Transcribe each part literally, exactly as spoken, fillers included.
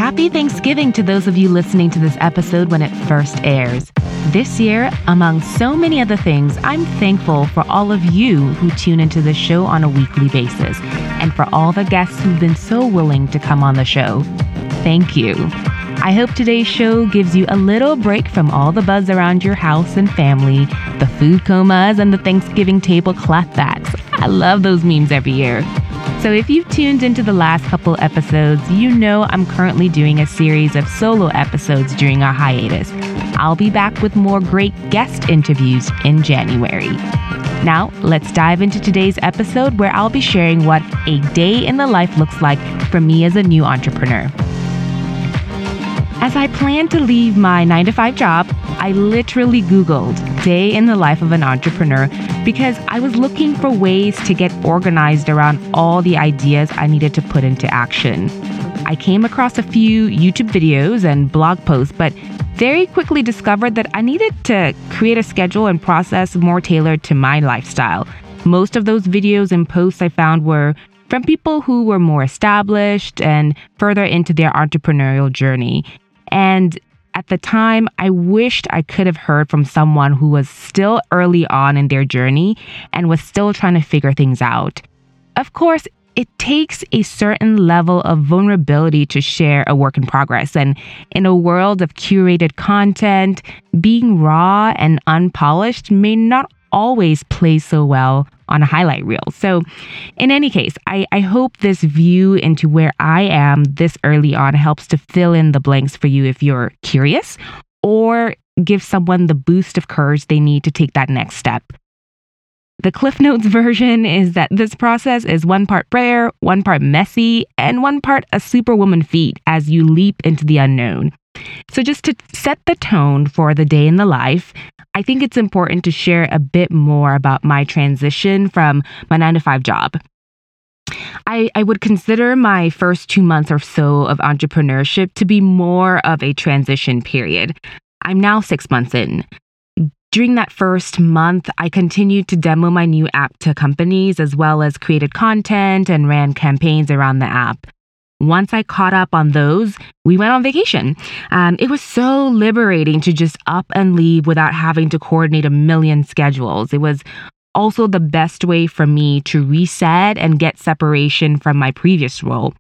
Happy Thanksgiving to those of you listening to this episode when it first airs. This year, among so many other things, I'm thankful for all of you who tune into the show on a weekly basis, and for all the guests who've been so willing to come on the show. Thank you. I hope today's show gives you a little break from all the buzz around your house and family, the food comas, and the Thanksgiving table clapbacks. I love those memes every year. So if you've tuned into the last couple episodes, you know I'm currently doing a series of solo episodes during our hiatus. I'll be back with more great guest interviews in January. Now, let's dive into today's episode where I'll be sharing what a day in the life looks like for me as a new entrepreneur. As I plan to leave my nine to five job, I literally Googled day in the life of an entrepreneur because I was looking for ways to get organized around all the ideas I needed to put into action. I came across a few YouTube videos and blog posts, but very quickly discovered that I needed to create a schedule and process more tailored to my lifestyle. Most of those videos and posts I found were from people who were more established and further into their entrepreneurial journey. And at the time, I wished I could have heard from someone who was still early on in their journey and was still trying to figure things out. Of course, it takes a certain level of vulnerability to share a work in progress. And in a world of curated content, being raw and unpolished may not always play so well on a highlight reel. So in any case, I, I hope this view into where I am this early on helps to fill in the blanks for you if you're curious, or give someone the boost of courage they need to take that next step. The Cliff Notes version is that this process is one part prayer, one part messy, and one part a superwoman feat as you leap into the unknown. So just to set the tone for the day in the life, I think it's important to share a bit more about my transition from my nine to five job. I, I would consider my first two months or so of entrepreneurship to be more of a transition period. I'm now six months in. During that first month, I continued to demo my new app to companies as well as created content and ran campaigns around the app. Once I caught up on those, we went on vacation. Um, it was so liberating to just up and leave without having to coordinate a million schedules. It was also the best way for me to reset and get separation from my previous role.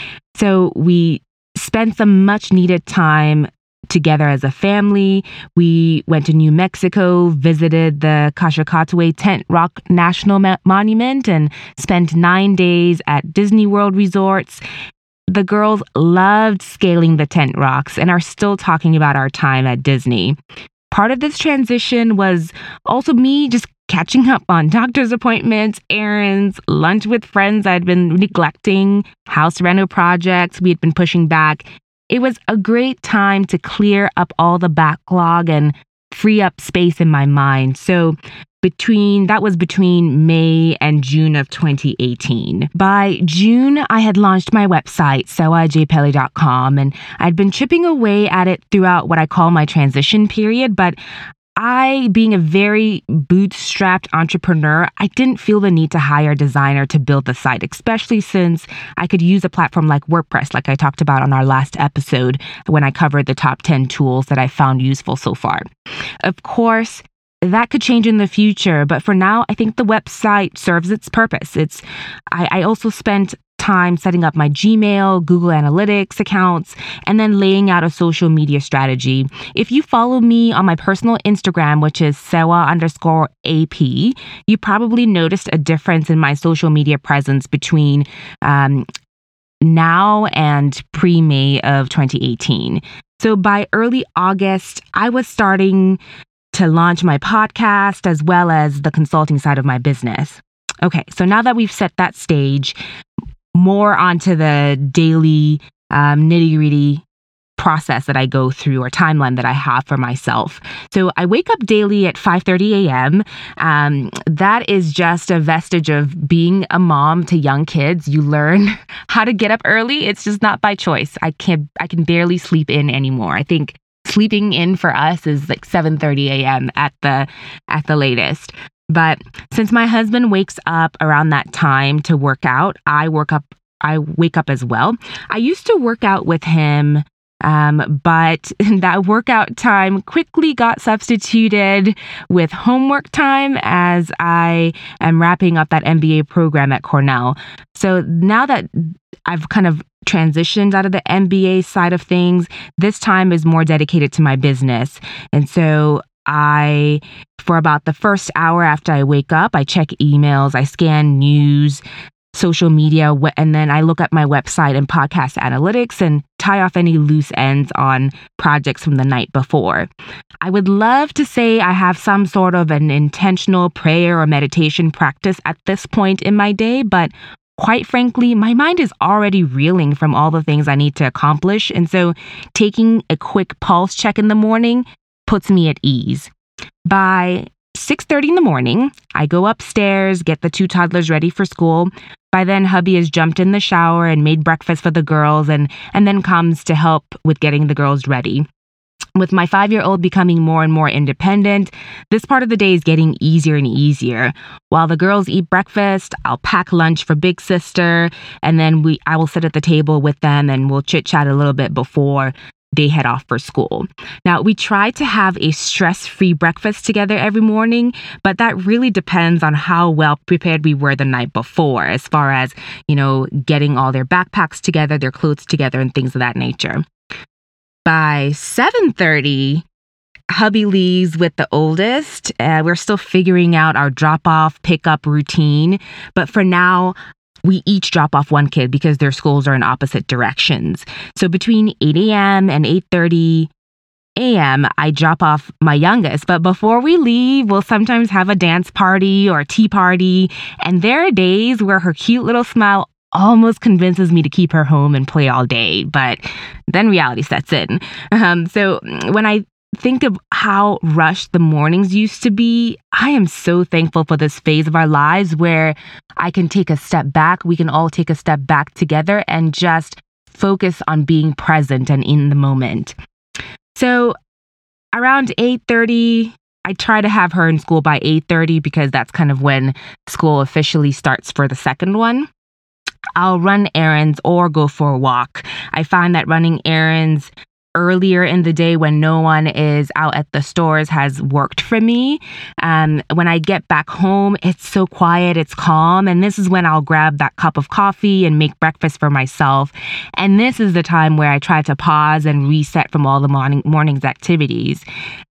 So we spent some much needed time together as a family. We went to New Mexico, visited the Caxacatahue Tent Rock National Ma- Monument, and spent nine days at Disney World resorts. The girls loved scaling the tent rocks and are still talking about our time at Disney. Part of this transition was also me just catching up on doctor's appointments, errands, lunch with friends I'd been neglecting, house reno projects we had been pushing back. It was a great time to clear up all the backlog and free up space in my mind. So between that was between May and June of twenty eighteen. By June, I had launched my website, sewa j pele dot com, and I'd been chipping away at it throughout what I call my transition period. But I, being a very bootstrapped entrepreneur, I didn't feel the need to hire a designer to build the site, especially since I could use a platform like WordPress, like I talked about on our last episode when I covered the top ten tools that I found useful so far. Of course, that could change in the future, but for now, I think the website serves its purpose. It's. I, I also spent time setting up my Gmail, Google Analytics accounts, and then laying out a social media strategy. If you follow me on my personal Instagram, which is sewa underscore AP, you probably noticed a difference in my social media presence between um, now and pre-May of twenty eighteen. So by early August, I was starting to launch my podcast as well as the consulting side of my business. Okay, so now that we've set that stage, more onto the daily um, nitty-gritty process that I go through or timeline that I have for myself. So I wake up daily at five thirty a.m. Um, that is just a vestige of being a mom to young kids. You learn how to get up early. It's just not by choice. I can't, I can barely sleep in anymore. I think sleeping in for us is like seven thirty a.m. at the at the latest. But since my husband wakes up around that time to work out, I work up I wake up as well. I used to work out with him, um, but that workout time quickly got substituted with homework time as I am wrapping up that M B A program at Cornell. So now that I've kind of transitioned out of the M B A side of things, this time is more dedicated to my business. And so I, for about the first hour after I wake up, I check emails, I scan news, social media, and then I look at my website and podcast analytics and tie off any loose ends on projects from the night before. I would love to say I have some sort of an intentional prayer or meditation practice at this point in my day, but quite frankly, my mind is already reeling from all the things I need to accomplish. And so taking a quick pulse check in the morning puts me at ease. By six thirty in the morning, I go upstairs, get the two toddlers ready for school. By then, hubby has jumped in the shower and made breakfast for the girls and, and then comes to help with getting the girls ready. With my five-year-old becoming more and more independent, this part of the day is getting easier and easier. While the girls eat breakfast, I'll pack lunch for big sister, and then we I will sit at the table with them and we'll chit-chat a little bit before they head off for school. Now, we try to have a stress-free breakfast together every morning, but that really depends on how well prepared we were the night before, as far as, you know, getting all their backpacks together, their clothes together, and things of that nature. By seven thirty, hubby leaves with the oldest. Uh, we're still figuring out our drop-off, pick-up routine, but for now, we each drop off one kid because their schools are in opposite directions. So between eight a.m. and eight thirty a.m., I drop off my youngest. But before we leave, we'll sometimes have a dance party or a tea party. And there are days where her cute little smile almost convinces me to keep her home and play all day. But then reality sets in. Um, so when I think of how rushed the mornings used to be, I am so thankful for this phase of our lives where I can take a step back. We can all take a step back together and just focus on being present and in the moment. So around eight thirty, I try to have her in school by eight thirty because that's kind of when school officially starts for the second one. I'll run errands or go for a walk. I find that running errands earlier in the day when no one is out at the stores has worked for me. Um, when I get back home, it's so quiet, it's calm. And this is when I'll grab that cup of coffee and make breakfast for myself. And this is the time where I try to pause and reset from all the morning morning's activities.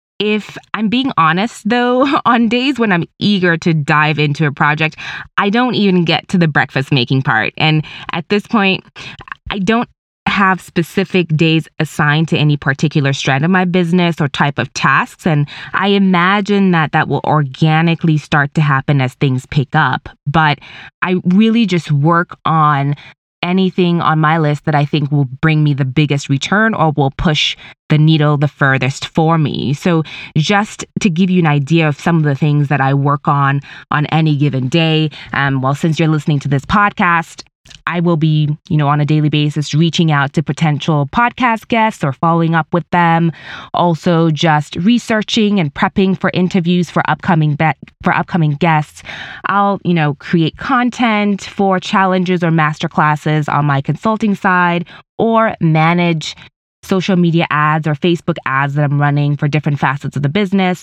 If I'm being honest, though, on days when I'm eager to dive into a project, I don't even get to the breakfast making part. And at this point, I don't have specific days assigned to any particular strand of my business or type of tasks. And I imagine that that will organically start to happen as things pick up. But I really just work on anything on my list that I think will bring me the biggest return or will push the needle the furthest for me. So just to give you an idea of some of the things that I work on on any given day, um, well, since you're listening to this podcast, I will be, you know, on a daily basis reaching out to potential podcast guests or following up with them. Also, just researching and prepping for interviews for upcoming be- for upcoming guests. I'll, you know, create content for challenges or masterclasses on my consulting side, or manage social media ads or Facebook ads that I'm running for different facets of the business.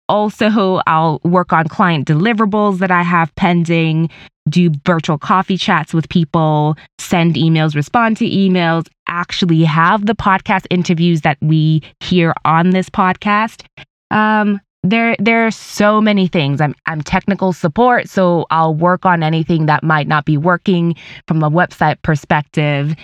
Also, I'll work on client deliverables that I have pending, do virtual coffee chats with people, send emails, respond to emails, actually have the podcast interviews that we hear on this podcast. Um, there, there are so many things. I'm, I'm technical support, so I'll work on anything that might not be working from a website perspective.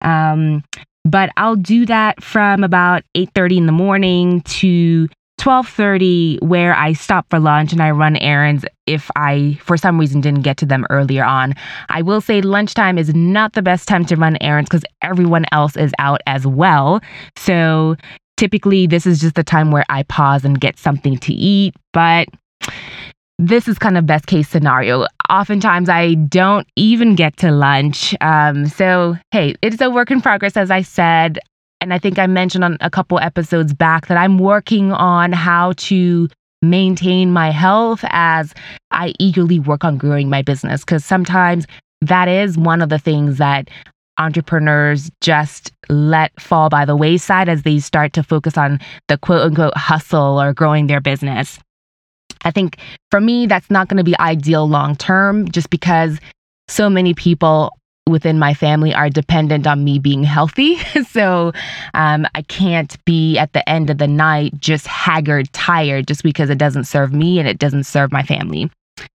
Um, but I'll do that from about eight thirty in the morning to twelve thirty, where I stop for lunch and I run errands if I, for some reason, didn't get to them earlier on. I will say lunchtime is not the best time to run errands because everyone else is out as well. So typically, this is just the time where I pause and get something to eat. But this is kind of best case scenario. Oftentimes, I don't even get to lunch. Um, so, hey, it's a work in progress, as I said. And I think I mentioned on a couple episodes back that I'm working on how to maintain my health as I eagerly work on growing my business. Because sometimes that is one of the things that entrepreneurs just let fall by the wayside as they start to focus on the quote unquote hustle or growing their business. I think for me, that's not going to be ideal long term, just because so many people within my family are dependent on me being healthy. So um, I can't be at the end of the night just haggard, tired, just because it doesn't serve me and it doesn't serve my family.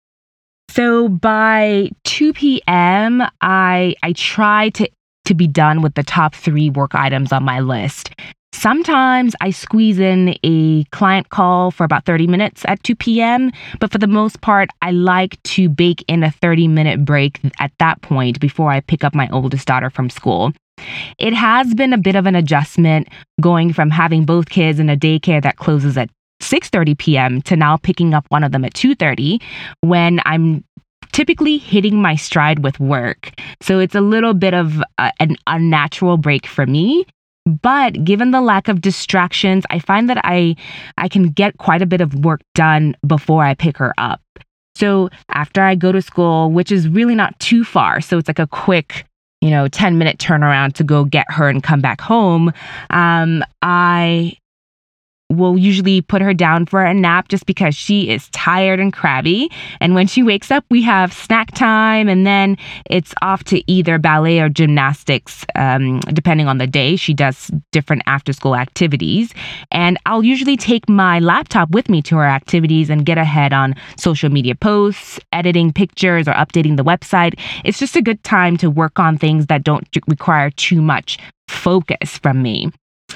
So by two p.m., I I try to, to be done with the top three work items on my list. Sometimes I squeeze in a client call for about thirty minutes at two p.m., but for the most part, I like to bake in a thirty-minute break at that point before I pick up my oldest daughter from school. It has been a bit of an adjustment going from having both kids in a daycare that closes at six thirty p.m. to now picking up one of them at two thirty when I'm typically hitting my stride with work. So it's a little bit of a, an unnatural break for me. But given the lack of distractions, I find that I I can get quite a bit of work done before I pick her up. So after I go to school, which is really not too far, so it's like a quick, you know, ten minute turnaround to go get her and come back home, um, I will usually put her down for a nap just because she is tired and crabby. And when she wakes up, we have snack time, and then it's off to either ballet or gymnastics, um, depending on the day. She does different after-school activities. And I'll usually take my laptop with me to her activities and get ahead on social media posts, editing pictures, or updating the website. It's just a good time to work on things that don't require too much focus from me.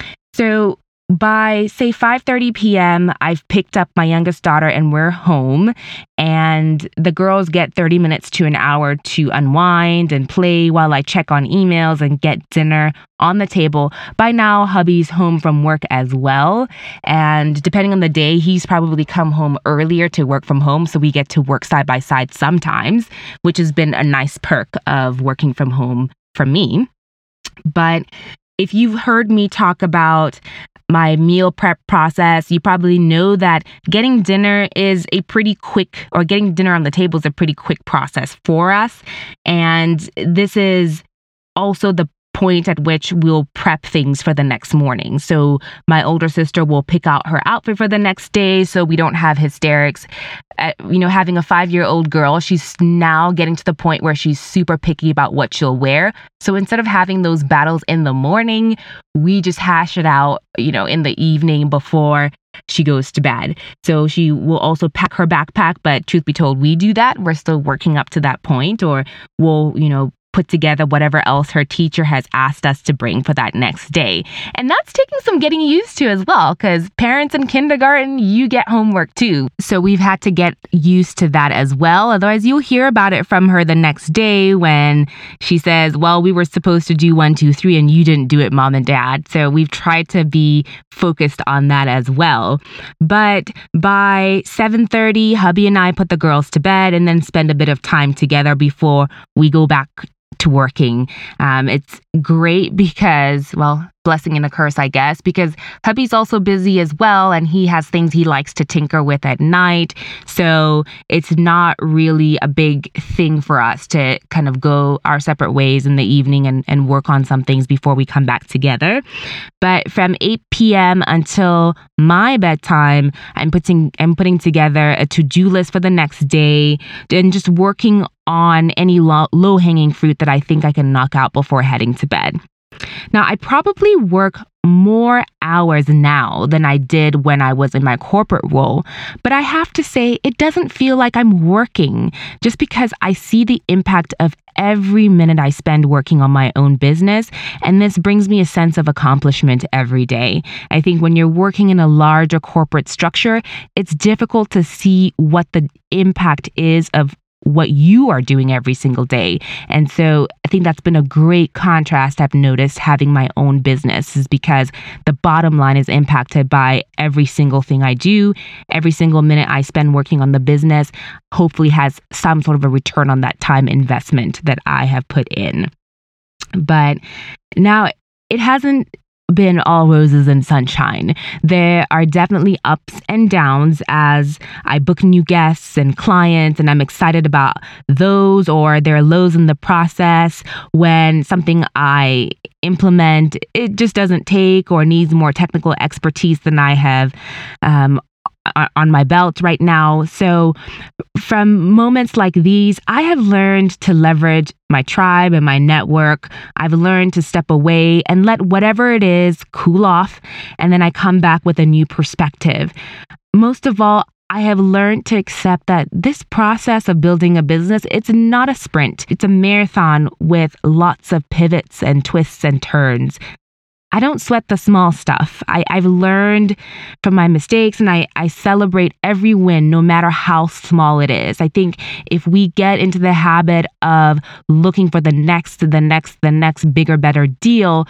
So by, say, five thirty p.m., I've picked up my youngest daughter and we're home, and the girls get thirty minutes to an hour to unwind and play while I check on emails and get dinner on the table. By now, hubby's home from work as well, and depending on the day, he's probably come home earlier to work from home, so we get to work side by side sometimes, which has been a nice perk of working from home for me. But if you've heard me talk about my meal prep process, you probably know that getting dinner is a pretty quick, or getting dinner on the table is a pretty quick process for us. And this is also the point at which we'll prep things for the next morning. So my older sister will pick out her outfit for the next day so we don't have hysterics. Uh, you know, having a five-year-old girl, she's now getting to the point where she's super picky about what she'll wear. So instead of having those battles in the morning, we just hash it out, you know, in the evening before she goes to bed. So she will also pack her backpack, but truth be told, we do that. We're still working up to that point, or we'll, you know, put together whatever else her teacher has asked us to bring for that next day. And that's taking some getting used to as well, because parents in kindergarten, you get homework too. So we've had to get used to that as well. Otherwise, you'll hear about it from her the next day when she says, well, we were supposed to do one, two, three, and you didn't do it, mom and dad. So we've tried to be focused on that as well. But by seven thirty, hubby and I put the girls to bed and then spend a bit of time together before we go back to working. Um, it's great because, well, blessing and a curse, I guess, because hubby's also busy as well, and he has things he likes to tinker with at night. So it's not really a big thing for us to kind of go our separate ways in the evening and, and work on some things before we come back together. But from eight p.m. until my bedtime, I'm putting I'm putting together a to-do list for the next day and just working on any low, low-hanging fruit that I think I can knock out before heading to bed. Now, I probably work more hours now than I did when I was in my corporate role, but I have to say it doesn't feel like I'm working just because I see the impact of every minute I spend working on my own business, and this brings me a sense of accomplishment every day. I think when you're working in a larger corporate structure, it's difficult to see what the impact is of what you are doing every single day. And so I think that's been a great contrast I've noticed having my own business, is because the bottom line is impacted by every single thing I do. Every single minute I spend working on the business hopefully has some sort of a return on that time investment that I have put in. But now it hasn't been all roses and sunshine. There are definitely ups and downs as I book new guests and clients, and I'm excited about those, or there are lows in the process when something I implement, it just doesn't take or needs more technical expertise than I have um, on my belt right now. So from moments like these, I have learned to leverage my tribe and my network. I've learned to step away and let whatever it is cool off, and then I come back with a new perspective. Most of all, I have learned to accept that this process of building a business, it's not a sprint. It's a marathon with lots of pivots and twists and turns. I don't sweat the small stuff. I, I've learned from my mistakes, and I, I celebrate every win, no matter how small it is. I think if we get into the habit of looking for the next, the next, the next bigger, better deal,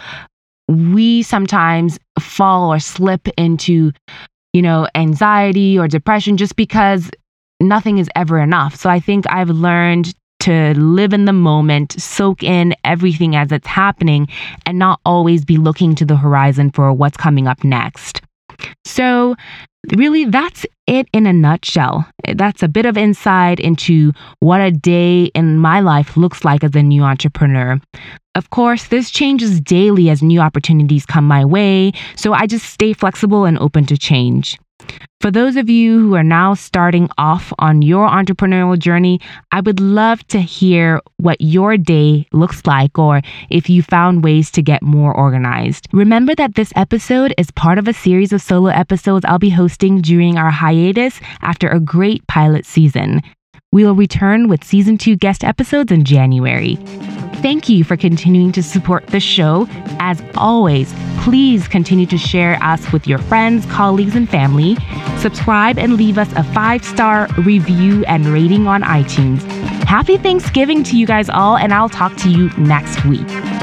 we sometimes fall or slip into, you know, anxiety or depression just because nothing is ever enough. So I think I've learned to live in the moment, soak in everything as it's happening, and not always be looking to the horizon for what's coming up next. So really, that's it in a nutshell. That's a bit of insight into what a day in my life looks like as a new entrepreneur. Of course, this changes daily as new opportunities come my way, so I just stay flexible and open to change. For those of you who are now starting off on your entrepreneurial journey, I would love to hear what your day looks like, or if you found ways to get more organized. Remember that this episode is part of a series of solo episodes I'll be hosting during our hiatus after a great pilot season. We will return with season two guest episodes in January. Thank you for continuing to support the show. As always, please continue to share us with your friends, colleagues, and family. Subscribe and leave us a five-star review and rating on iTunes. Happy Thanksgiving to you guys all, and I'll talk to you next week.